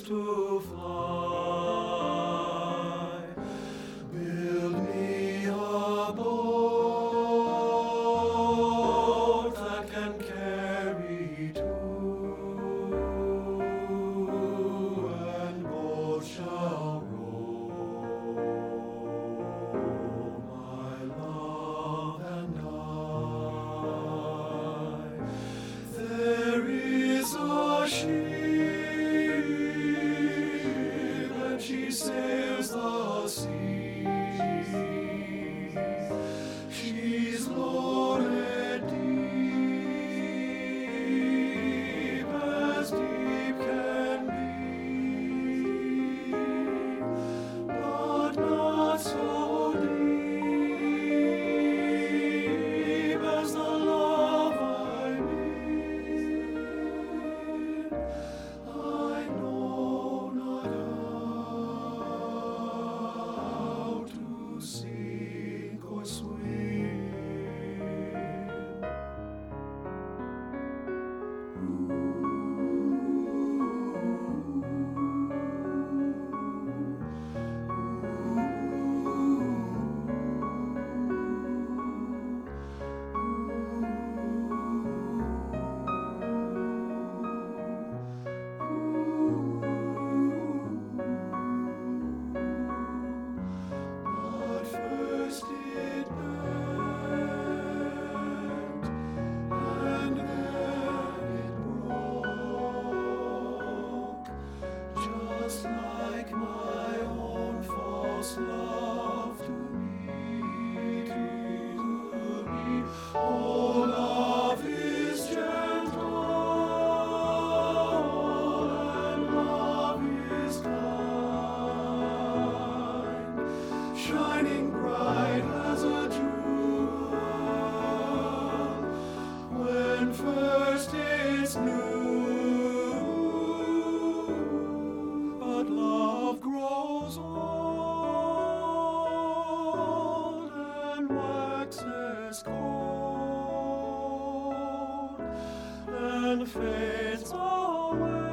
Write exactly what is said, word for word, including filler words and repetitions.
to fly. Build me a boat that can carry two, and both shall row, my love and I. There is a ship, and she sails the sea. She's loaded deep, as deep can be, but not so deep as the love I'm in. I know not how to sink or swim. But first it bent, and then it broke, just like my own false love to me, to me. Oh, love is gentle, and love is kind, shining bright as a jewel when first it's new. But love grows old and waxes cold and fades away.